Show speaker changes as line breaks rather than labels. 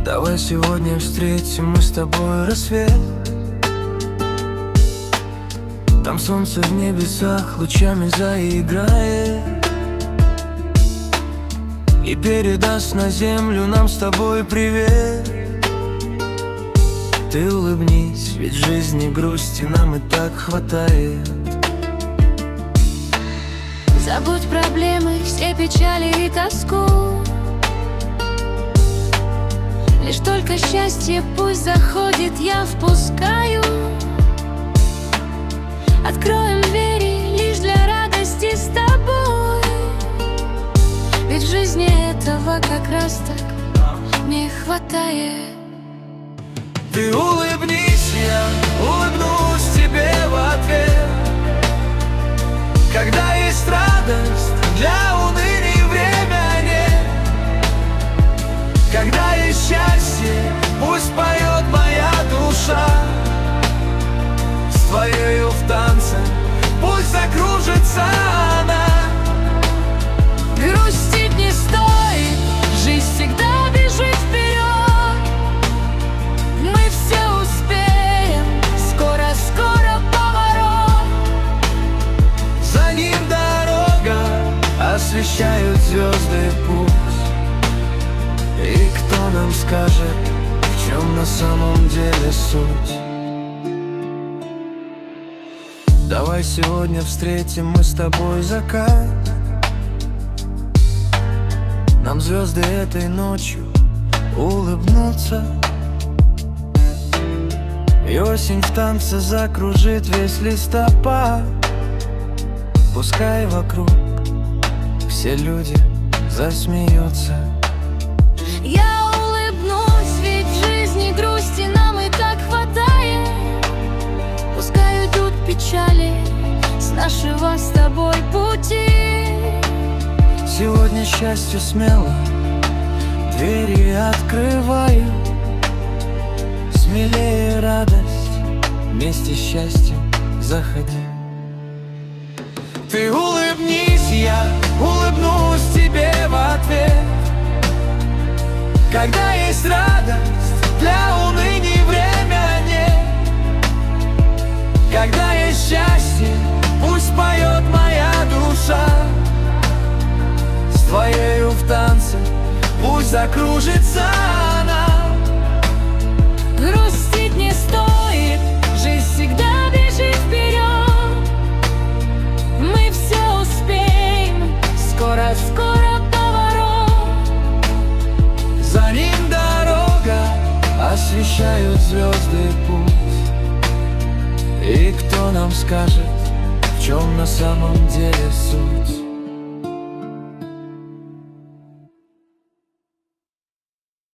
Давай сегодня встретим мы с тобой рассвет. Там солнце в небесах лучами заиграет и передаст на землю нам с тобой привет. Ты улыбнись, ведь жизни грусти нам и так хватает.
Забудь проблемы, все печали и тоску. Лишь только счастье пусть заходит, я впускаю. Откроем двери лишь для радости с тобой. Ведь в жизни этого как раз так не хватает.
Ты улыбнись, я улыбнусь тебе в ответ. Когда есть радость, для уныния время нет. Когда есть счастье, пусть поет моя душа. С твоею в танце пусть закружится она.
Грустить не стоит, жизнь всегда бежит вперед. Мы все успеем, скоро-скоро поворот.
За ним дорога, освещают звезды путь. И кто нам скажет, в чем на самом деле суть? Давай сегодня встретим мы с тобой закат. Нам звезды этой ночью улыбнутся. И осень в танце закружит весь листопад. Пускай вокруг все люди засмеются.
Я улыбнусь, ведь в жизни грусти нам и так хватает. Пускай уйдут печали с нашего с тобой пути.
Сегодня счастью смело двери открываю. Смелее радость, вместе с счастьем заходи. Ты улыбнись, я улыбнусь тебе в ответ. Когда есть радость, для уныния время нет. Когда есть счастье, пусть поет моя душа. С твоею в танце пусть закружится она.
Грустить не стоит, жизнь всегда бежит вперед. Мы все успеем, скоро-скоро поворот.
За ним дорога, освещают звезды путь. И кто нам скажет, в чем на самом деле суть?